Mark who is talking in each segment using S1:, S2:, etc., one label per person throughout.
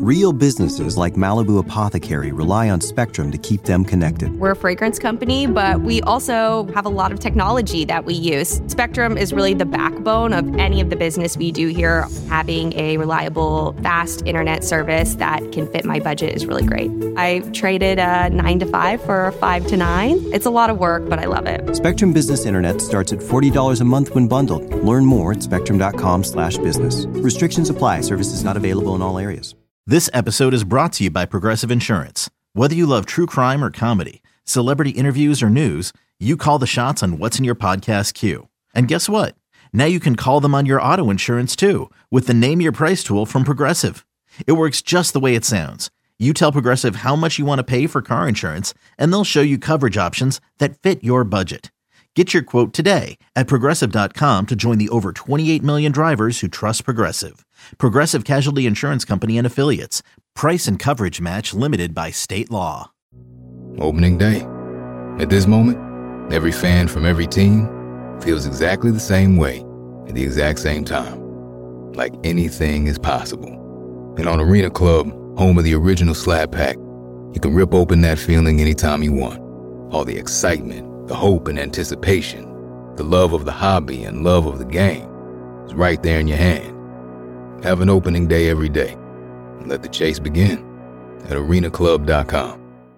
S1: Real businesses like Malibu Apothecary rely on Spectrum to keep them connected.
S2: We're a fragrance company, but we also have a lot of technology that we use. Spectrum is really the backbone of any of the business we do here. Having a reliable, fast internet service that can fit my budget is really great. I traded a 9 to 5 for a 5 to 9. It's a lot of work, but I love it.
S1: Spectrum Business Internet starts at $40 a month when bundled. Learn more at spectrum.com/business. Restrictions apply. Services not available in all areas.
S3: This episode is brought to you by Progressive Insurance. Whether you love true crime or comedy, celebrity interviews or news, you call the shots on what's in your podcast queue. And guess what? Now you can call them on your auto insurance too with the Name Your Price tool from Progressive. It works just the way it sounds. You tell Progressive how much you want to pay for car insurance, and they'll show you coverage options that fit your budget. Get your quote today at Progressive.com to join the over 28 million drivers who trust Progressive. Progressive Casualty Insurance Company and Affiliates. Price and coverage match limited by state law.
S4: Opening day. At this moment, every fan from every team feels exactly the same way at the exact same time. Like anything is possible. And on Arena Club, home of the original Slab Pack, you can rip open that feeling anytime you want. All the excitement, the hope and anticipation, the love of the hobby and love of the game is right there in your hand. Have an opening day every day. And let the chase begin at arenaclub.com.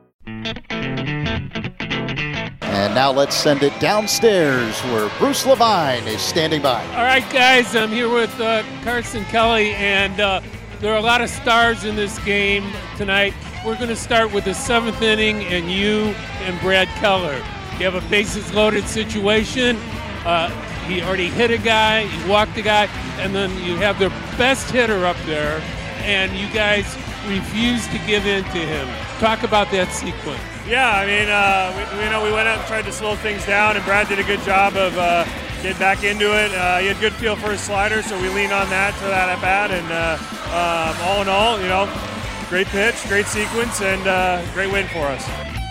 S5: And now let's send it downstairs where Bruce Levine is standing by.
S6: All right, guys, I'm here with Carson Kelly, and there are a lot of stars in this game tonight. We're going to start with the seventh inning, and you and Brad Keller. You have a bases-loaded situation. He already hit a guy, he walked a guy, and then you have their best hitter up there, and you guys refuse to give in to him. Talk about that sequence.
S7: Yeah, I mean, we went out and tried to slow things down, and Brad did a good job of getting back into it. He had good feel for his slider, so we leaned on that for that at-bat, and all in all, great pitch, great sequence, and great win for us.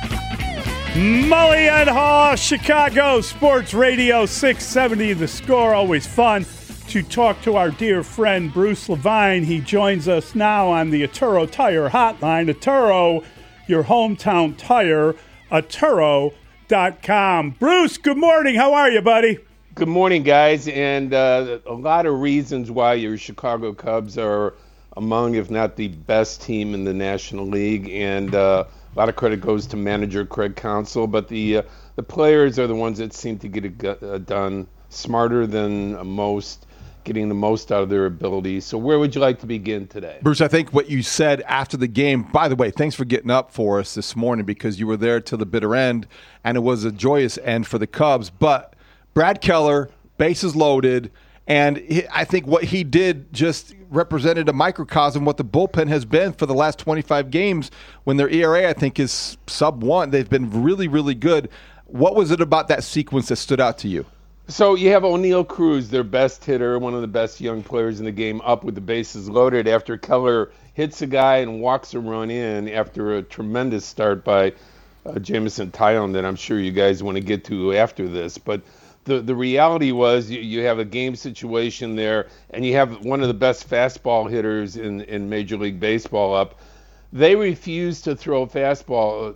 S8: Mully and Haw, Chicago Sports Radio 670 The Score. Always fun to talk to our dear friend Bruce Levine. He joins us now on the Atturo Tire Hotline. Atturo, your hometown tire, Atturo.com. Bruce, good morning. How are you, buddy?
S9: Good morning, guys. And a lot of reasons why your Chicago Cubs are among, if not the best team in the National League. And a lot of credit goes to manager Craig Counsell, but the players are the ones that seem to get it done smarter than most, getting the most out of their abilities. So where would you like to begin today?
S10: Bruce, I think what you said after the game, by the way, thanks for getting up for us this morning because you were there till the bitter end, and it was a joyous end for the Cubs. But Brad Keller, bases loaded, and I think what he did just represented a microcosm what the bullpen has been for the last 25 games when their ERA, I think, is sub-1. They've been really, really good. What was it about that sequence that stood out to you?
S9: So you have O'Neal Cruz, their best hitter, one of the best young players in the game, up with the bases loaded after Keller hits a guy and walks a run in after a tremendous start by Jameson Taillon that I'm sure you guys want to get to after this. But the reality was you have a game situation there, and you have one of the best fastball hitters in Major League Baseball up. They refuse to throw a fastball.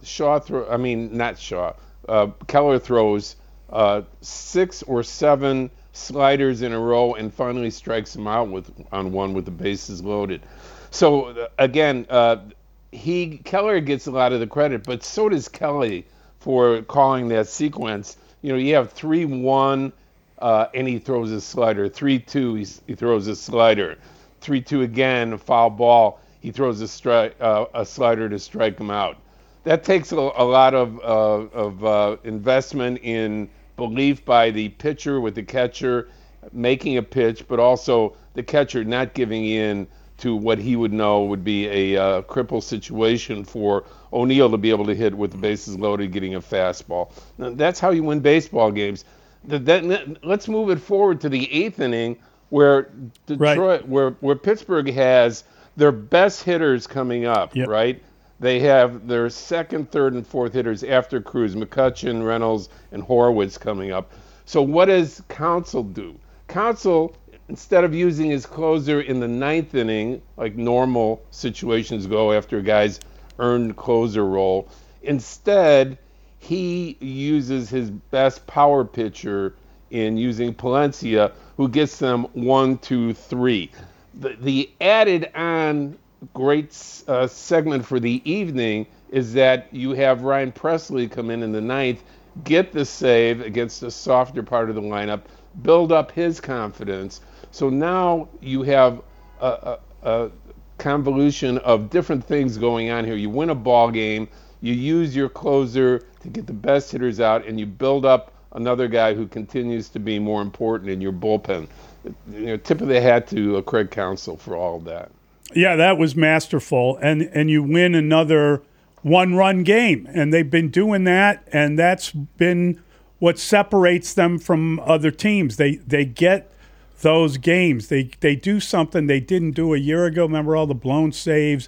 S9: Keller throws 6 or 7 sliders in a row and finally strikes him out on one with the bases loaded. So again, Keller gets a lot of the credit, but so does Kelly for calling that sequence. You have 3-1, and he throws a slider. 3-2, he throws a slider. 3-2 again, a foul ball. He throws a slider to strike him out. That takes a lot of investment in belief by the pitcher with the catcher making a pitch, but also the catcher not giving in to what he would know would be a cripple situation for O'Neal to be able to hit with the bases loaded, getting a fastball. Now, that's how you win baseball games. Let's move it forward to the 8th inning where Detroit, right, where Pittsburgh has their best hitters coming up, yep, right? They have their second, third, and fourth hitters after Cruz, McCutchen, Reynolds, and Horwitz coming up. So what does Counsell do? Counsell instead of using his closer in the 9th inning, like normal situations go after a guy's earned closer role, instead he uses his best power pitcher in using Palencia, who gets them 1, 2, 3. The added on great segment for the evening is that you have Ryan Pressly come in the 9th, get the save against a softer part of the lineup, build up his confidence. So now you have a convolution of different things going on here. You win a ball game, you use your closer to get the best hitters out, and you build up another guy who continues to be more important in your bullpen. Tip of the hat to Craig Counsell for all of that.
S8: Yeah, that was masterful. And you win another one-run game. And they've been doing that, and that's been what separates them from other teams. They get those games. They do something they didn't do a year ago. Remember all the blown saves?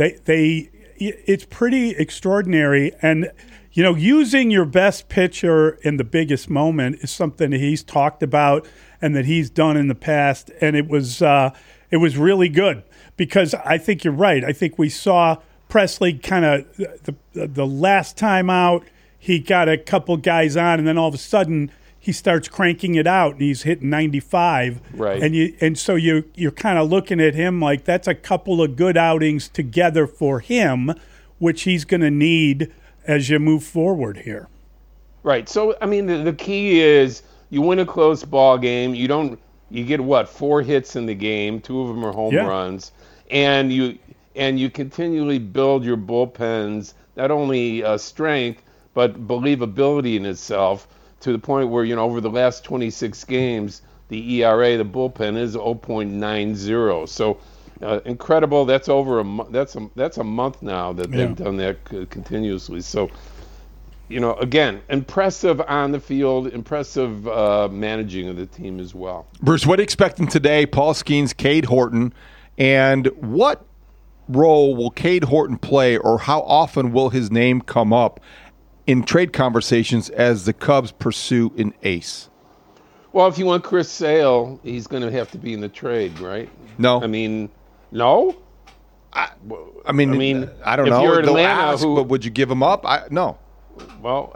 S8: It's pretty extraordinary. And, using your best pitcher in the biggest moment is something that he's talked about and that he's done in the past. And it was really good because I think you're right. I think we saw Pressly kind of the last time out, he got a couple guys on, and then all of a sudden he starts cranking it out, and he's hitting 95.
S9: Right.
S8: And so you're kind of looking at him like that's a couple of good outings together for him, which he's going to need as you move forward here.
S9: Right. So the key is you win a close ball game. You get 4 hits in the game. 2 of them are home runs, and you continually build your bullpen's not only strength but believability in itself to the point where over the last 26 games the ERA, the bullpen is 0.90. So incredible. That's over that's a month now that they've done that continuously. So again, impressive on the field, impressive managing of the team as well.
S10: Bruce, what are you expecting today? Paul Skeens, Cade Horton, and what role will Cade Horton play, or how often will his name come up in trade conversations as the Cubs pursue an ace?
S9: Well, if you want Chris Sale, he's going to have to be in the trade, right?
S10: No.
S9: No?
S10: I don't
S9: if
S10: know.
S9: You're
S10: They'll
S9: Atlanta,
S10: ask, but would you give him up? No.
S9: Well,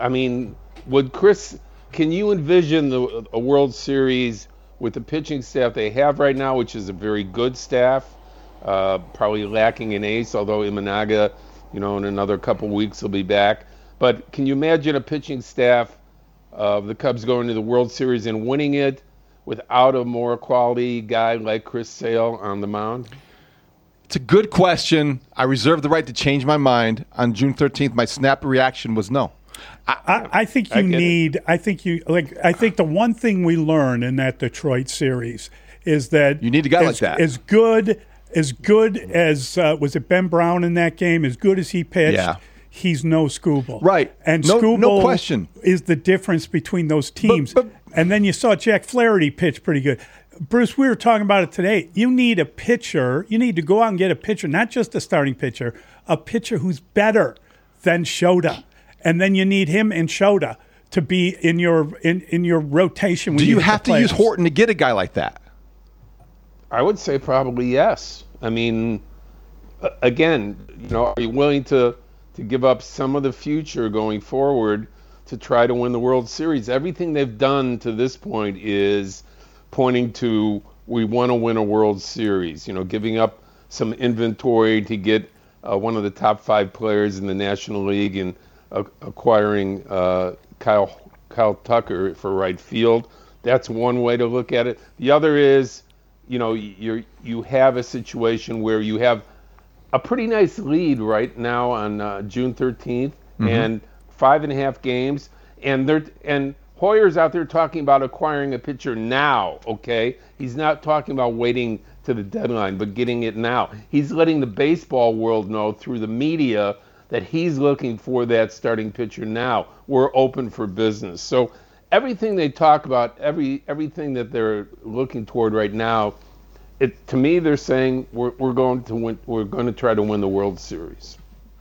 S9: can you envision a World Series with the pitching staff they have right now, which is a very good staff, probably lacking an ace, although Imanaga, in another couple weeks will be back. But can you imagine a pitching staff of the Cubs going to the World Series and winning it without a more quality guy like Chris Sale on the mound?
S10: It's a good question. I reserve the right to change my mind. On June 13th, my snap reaction was no.
S8: I think the one thing we learned in that Detroit series is that
S10: you need a guy like that.
S8: As good as was it Ben Brown in that game, as good as he pitched, he's no Skubal.
S10: Right.
S8: And
S10: no
S8: Skubal
S10: question
S8: is the difference between those teams. And then you saw Jack Flaherty pitch pretty good. Bruce, we were talking about it today. You need a pitcher. You need to go out and get a pitcher, not just a starting pitcher, a pitcher who's better than Shota. And then you need him and Shota to be in your rotation.
S10: Do you have to use Horton to get a guy like that?
S9: I would say probably yes. Again, are you willing to give up some of the future going forward to try to win the World Series? Everything they've done to this point is pointing to we want to win a World Series. Giving up some inventory to get one of the top 5 players in the National League and acquiring Kyle Tucker for right field. That's one way to look at it. The other is, you have a situation where you have a pretty nice lead right now on June 13th and 5.5 games, and Hoyer's out there talking about acquiring a pitcher now. Okay, he's not talking about waiting to the deadline, but getting it now. He's letting the baseball world know through the media that he's looking for that starting pitcher now. We're open for business. So everything they talk about, everything that they're looking toward right now, to me, they're saying we're going to win. We're going to try to win the World Series.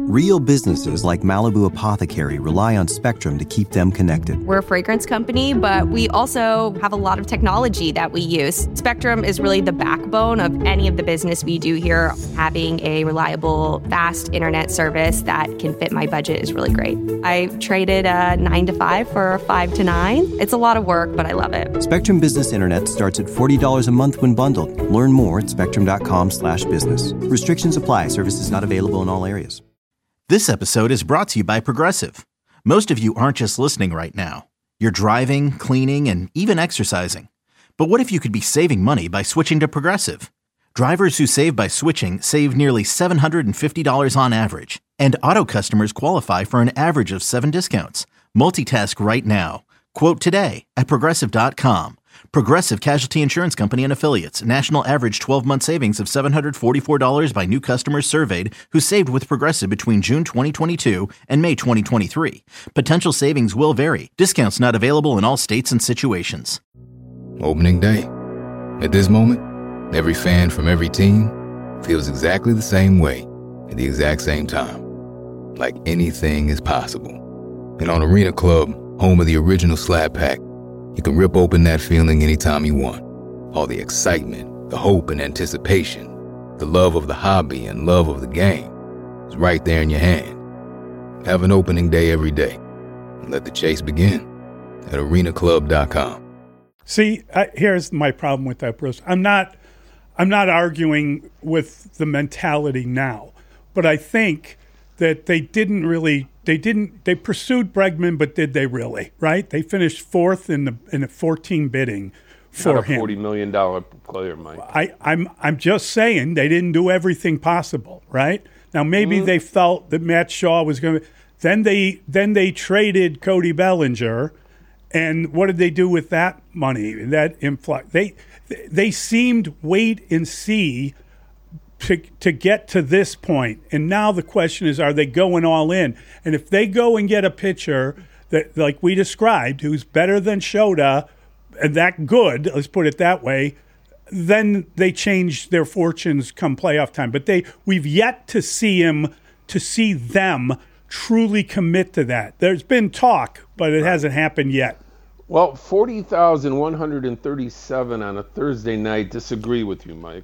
S1: Real businesses like Malibu Apothecary rely on Spectrum to keep them connected.
S2: We're a fragrance company, but we also have a lot of technology that we use. Spectrum is really the backbone of any of the business we do here. Having a reliable, fast internet service that can fit my budget is really great. I traded a 9 to 5 for a 5 to 9. It's a lot of work, but I love it.
S1: Spectrum Business Internet starts at $40 a month when bundled. Learn more at spectrum.com/business. Restrictions apply. Services not available in all areas.
S3: This episode is brought to you by Progressive. Most of you aren't just listening right now. You're driving, cleaning, and even exercising. But what if you could be saving money by switching to Progressive? Drivers who save by switching save nearly $750 on average. And auto customers qualify for an average of 7 discounts. Multitask right now. Quote today at Progressive.com. Progressive Casualty Insurance Company and Affiliates. National average 12-month savings of $744 by new customers surveyed who saved with Progressive between June 2022 and May 2023. Potential savings will vary. Discounts not available in all states and situations.
S4: Opening day. At this moment, every fan from every team feels exactly the same way at the exact same time. Like anything is possible. And on Arena Club, home of the original Slab Pack, you can rip open that feeling anytime you want. All the excitement, the hope and anticipation, the love of the hobby and love of the game is right there in your hand. Have an opening day every day. And let the chase begin at arenaclub.com.
S8: See, here's my problem with that, Bruce. I'm not arguing with the mentality now, but I think that they pursued Bregman, but did they really, right? They finished fourth in the 14 bidding for
S9: Not a
S8: him.
S9: $40 million player, Mike.
S8: I'm just saying they didn't do everything possible, right? Now maybe they felt that Matt Shaw was going to. Then they traded Cody Bellinger, and what did they do with that money? That influx. They seemed wait and see to get to this point. And now the question is, are they going all in? And if they go and get a pitcher that, like we described, who's better than Shota, and that good, let's put it that way, then they change their fortunes come playoff time. But we've yet to see them truly commit to that. There's been talk, but it hasn't happened yet.
S9: Well, 40,137 on a Thursday night disagree with you, Mike.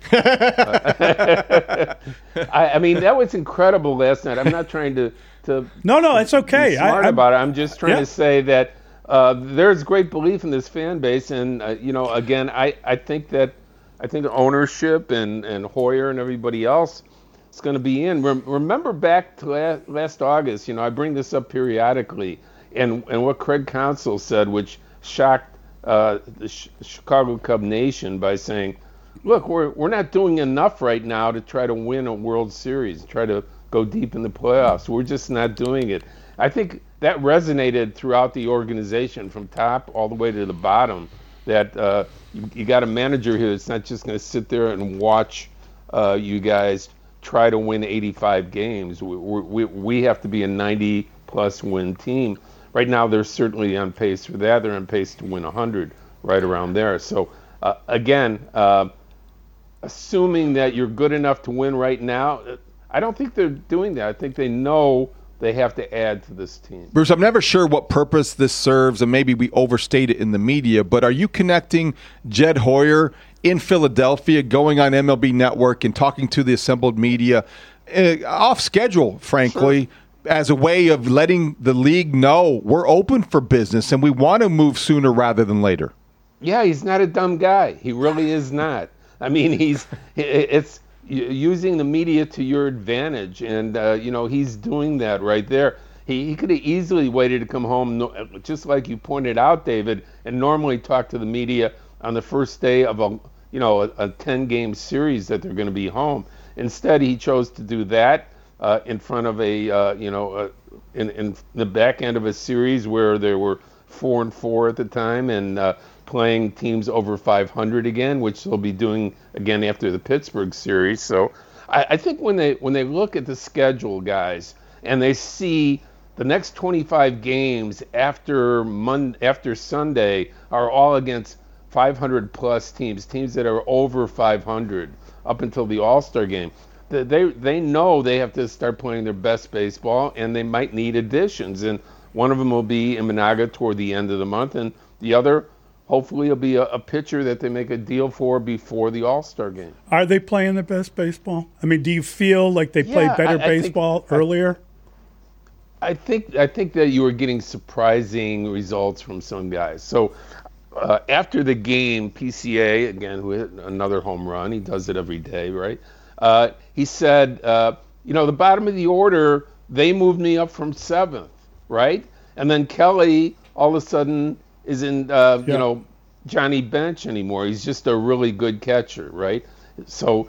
S9: I mean, that was incredible last night. I'm not trying to
S8: No, it's okay.
S9: Be smart about it. I'm just trying to say that there's great belief in this fan base, and again, I think the ownership and Hoyer and everybody else is going to be in. Remember back to last August, I bring this up periodically, and what Craig Counsell said, which shocked the Chicago Cub Nation by saying, look, we're not doing enough right now to try to win a World Series, try to go deep in the playoffs. We're just not doing it. I think that resonated throughout the organization from top all the way to the bottom, that you got a manager here that's not just going to sit there and watch you guys try to win 85 games. We have to be a 90-plus win team. Right now, they're certainly on pace for that. They're on pace to win 100, right around there. So, again, assuming that you're good enough to win right now, I don't think they're doing that. I think they know they have to add to this team.
S10: Bruce, I'm never sure what purpose this serves, and maybe we overstate it in the media, but are you connecting Jed Hoyer in Philadelphia, going on MLB Network and talking to the assembled media, off schedule, frankly,
S9: Sure,
S10: as a way of letting the league know we're open for business and we want to move sooner rather than later?
S9: Yeah, he's not a dumb guy. He really is not. I mean, it's using the media to your advantage, and he's doing that right there. He could have easily waited to come home, just like you pointed out, David, and normally talk to the media on the first day of a 10-game series that they're going to be home. Instead, he chose to do that in front of in the back end of a series where there were 4-4 at the time, and playing teams over 500 again, which they'll be doing again after the Pittsburgh series. So I think when they look at the schedule, guys, and they see the next 25 games after Sunday are all against 500 plus teams that are over 500 up until the All-Star game, they know they have to start playing their best baseball, and they might need additions. And one of them will be Imanaga toward the end of the month, and the other, hopefully, will be a pitcher that they make a deal for before the All-Star game.
S8: Are they playing their best baseball? I mean, do you feel like they played better baseball earlier?
S9: I think that you were getting surprising results from some guys. So after the game, PCA, again, who hit another home run, he does it every day, right? He said, the bottom of the order, they moved me up from 7th, right? And then Kelly, all of a sudden, isn't, Johnny Bench anymore. He's just a really good catcher, right? So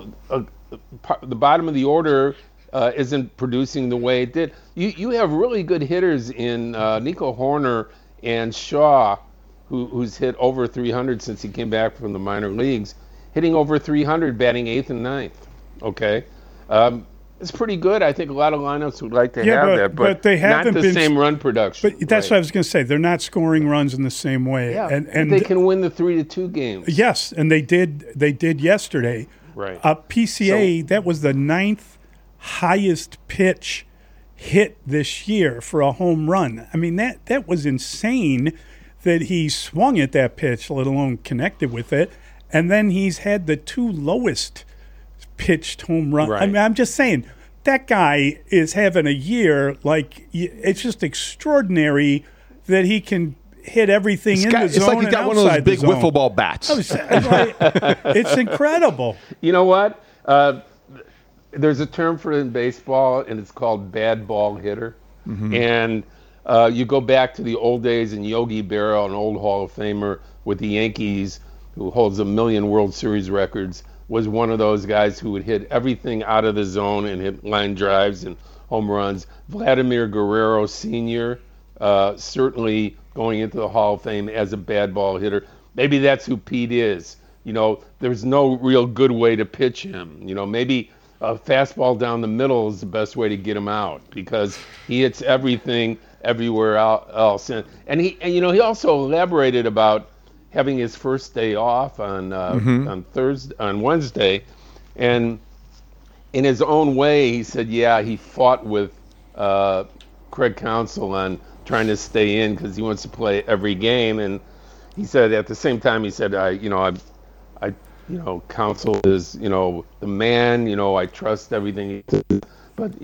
S9: the bottom of the order isn't producing the way it did. You have really good hitters in Nico Horner and Shaw, who's hit over 300 since he came back from the minor leagues, hitting over 300, batting 8th and 9th. Okay, it's pretty good. I think a lot of lineups would like to have that, but
S8: they haven't
S9: not the same run production.
S8: But that's what I was going to say. They're not scoring runs in the same way.
S9: Yeah, and they can win the 3-2 games.
S8: Yes, and they did. They did yesterday.
S9: Right.
S8: PCA, that was the 9th highest pitch hit this year for a home run. I mean, that was insane that he swung at that pitch, let alone connected with it. And then he's had the 2 lowest pitched home run.
S9: Right.
S8: I mean, I'm just saying, that guy is having a year like it's just extraordinary that he can hit everything in the zone.
S10: It's like he's got one of those big wiffle ball bats.
S8: It's incredible.
S9: You know what? There's a term for it in baseball, and it's called bad ball hitter. Mm-hmm. And you go back to the old days, and Yogi Berra, an old Hall of Famer with the Yankees, who holds 1 million World Series records, was one of those guys who would hit everything out of the zone and hit line drives and home runs. Vladimir Guerrero Sr., certainly going into the Hall of Fame as a bad ball hitter. Maybe that's who Pete is. There's no real good way to pitch him. Maybe a fastball down the middle is the best way to get him out because he hits everything everywhere else. And he also elaborated about having his first day off on Wednesday, and in his own way, he said, he fought with Craig Counsell on trying to stay in because he wants to play every game, and he said at the same time, Counsell is, the man, I trust everything he does. But,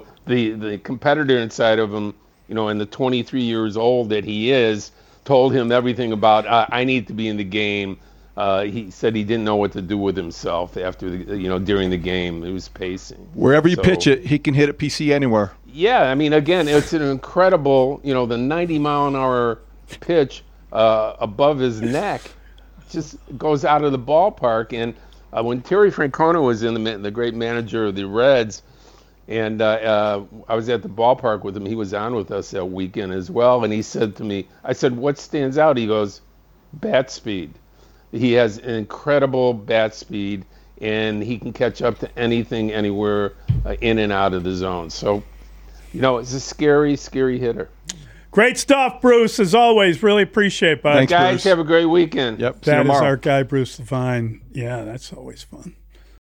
S9: the competitor inside of him, and the 23 years old that he is, told him everything about, I need to be in the game. He said he didn't know what to do with himself after, during the game. It was pacing.
S10: Wherever you pitch it, he can hit it PC anywhere.
S9: Yeah, I mean, again, it's an incredible, the 90-mile-an-hour pitch above his neck just goes out of the ballpark. And when Terry Francona was the great manager of the Reds, and I was at the ballpark with him. He was on with us that weekend as well. And he said to me, I said, what stands out? He goes, bat speed. He has an incredible bat speed, and he can catch up to anything, anywhere, in and out of the zone. So, it's a scary, scary hitter.
S8: Great stuff, Bruce, as always. Really appreciate it, bud.
S9: Thanks, guys. Bruce. Have a great weekend.
S8: Yep. That is our guy, Bruce Levine. Yeah, that's always fun.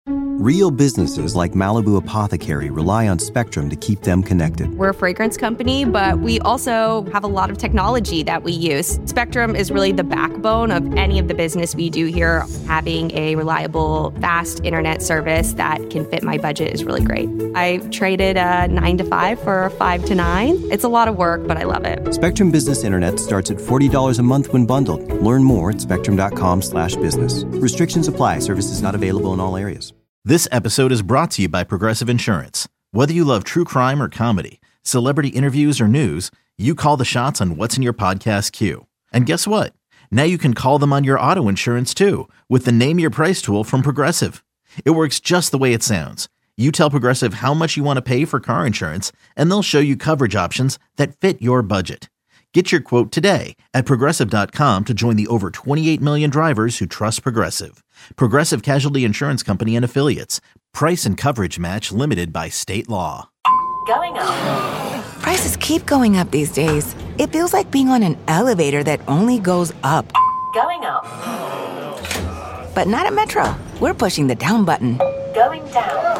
S1: Real businesses like Malibu Apothecary rely on Spectrum to keep them connected.
S2: We're a fragrance company, but we also have a lot of technology that we use. Spectrum is really the backbone of any of the business we do here. Having a reliable, fast internet service that can fit my budget is really great. I traded a 9 to 5 for a 5 to 9. It's a lot of work, but I love it.
S1: Spectrum Business Internet starts at $40 a month when bundled. Learn more at spectrum.com/business. Restrictions apply. Services not available in all areas.
S3: This episode is brought to you by Progressive Insurance. Whether you love true crime or comedy, celebrity interviews or news, you call the shots on what's in your podcast queue. And guess what? Now you can call them on your auto insurance too with the Name Your Price tool from Progressive. It works just the way it sounds. You tell Progressive how much you want to pay for car insurance, and they'll show you coverage options that fit your budget. Get your quote today at Progressive.com to join the over 28 million drivers who trust Progressive. Progressive Casualty Insurance Company and Affiliates. Price and coverage match limited by state law.
S11: Going up. Prices keep going up these days. It feels like being on an elevator that only goes up. Going up. But not at Metro. We're pushing the down button. Going down.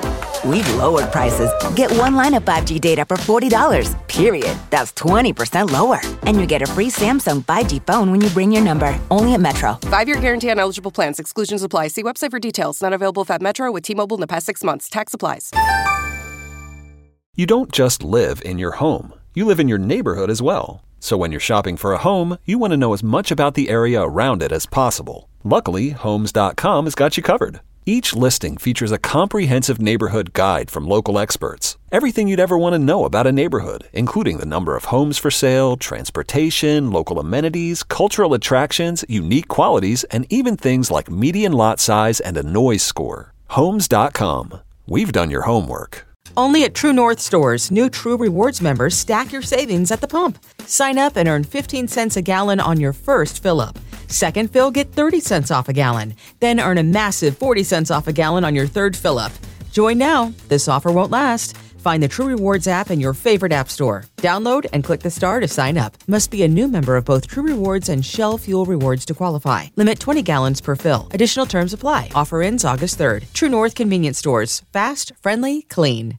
S11: we've lowered prices. Get one line of 5G data for $40, period. That's 20% lower. And you get a free Samsung 5G phone when you bring your number. Only at Metro.
S12: 5-year guarantee on eligible plans. Exclusions apply. See website for details. Not available at Metro with T-Mobile in the past 6 months. Tax applies.
S13: You don't just live in your home. You live in your neighborhood as well. So when you're shopping for a home, you want to know as much about the area around it as possible. Luckily, Homes.com has got you covered. Each listing features a comprehensive neighborhood guide from local experts. Everything you'd ever want to know about a neighborhood, including the number of homes for sale, transportation, local amenities, cultural attractions, unique qualities, and even things like median lot size and a noise score. Homes.com. We've done your homework.
S14: Only at True North stores, new True Rewards members stack your savings at the pump. Sign up and earn 15 cents a gallon on your first fill-up. Second fill, get 30 cents off a gallon. Then earn a massive 40 cents off a gallon on your third fill-up. Join now. This offer won't last. Find the True Rewards app in your favorite app store. Download and click the star to sign up. Must be a new member of both True Rewards and Shell Fuel Rewards to qualify. Limit 20 gallons per fill. Additional terms apply. Offer ends August 3rd. True North Convenience Stores. Fast, friendly, clean.